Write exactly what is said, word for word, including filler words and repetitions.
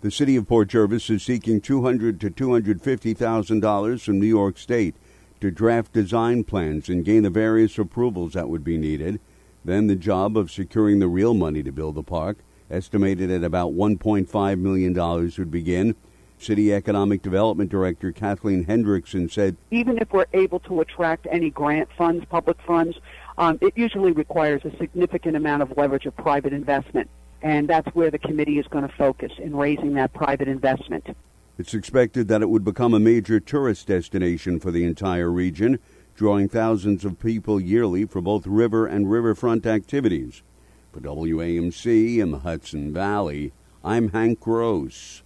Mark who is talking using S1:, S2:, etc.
S1: The city of Port Jervis is seeking two hundred thousand to two hundred fifty thousand dollars from New York State to draft design plans and gain the various approvals that would be needed. Then the job of securing the real money to build the park, estimated at about one point five million dollars, would begin. City Economic Development Director Kathleen Hendrickson said,
S2: even if we're able to attract any grant funds, public funds, um, it usually requires a significant amount of leverage of private investment. And that's where the committee is going to focus, in raising that private investment.
S1: It's expected that it would become a major tourist destination for the entire region, drawing thousands of people yearly for both river and riverfront activities. For W A M C in the Hudson Valley, I'm Hank Gross.